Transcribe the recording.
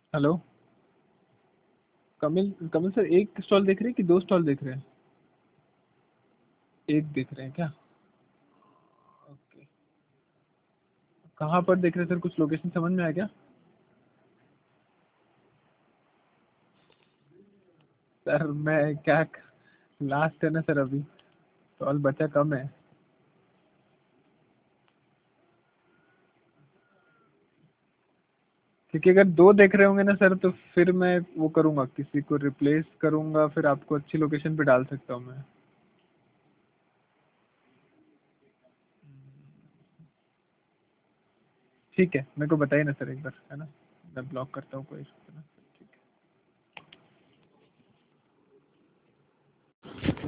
Hello. Kamil Kamil sir, एक stall देख रहे हैं कि दो स्टॉल देख रहे हैं? एक देख रहे हैं क्या? ओके। कहाँ पर देख रहे हैं सर, कुछ लोकेशन समझ में आया क्या? सर मैं क्या, लास्ट है ना सर, अभी स्टॉल बचा कम है। क्योंकि अगर दो देख रहे होंगे ना सर, तो फिर मैं वो करूँगा, किसी को रिप्लेस करूँगा, फिर आपको अच्छी लोकेशन पे डाल सकता हूँ मैं। ठीक है, मेरे को बताइए ना सर एक बार, है ना? मैं ब्लॉक करता हूँ कोई, है ना?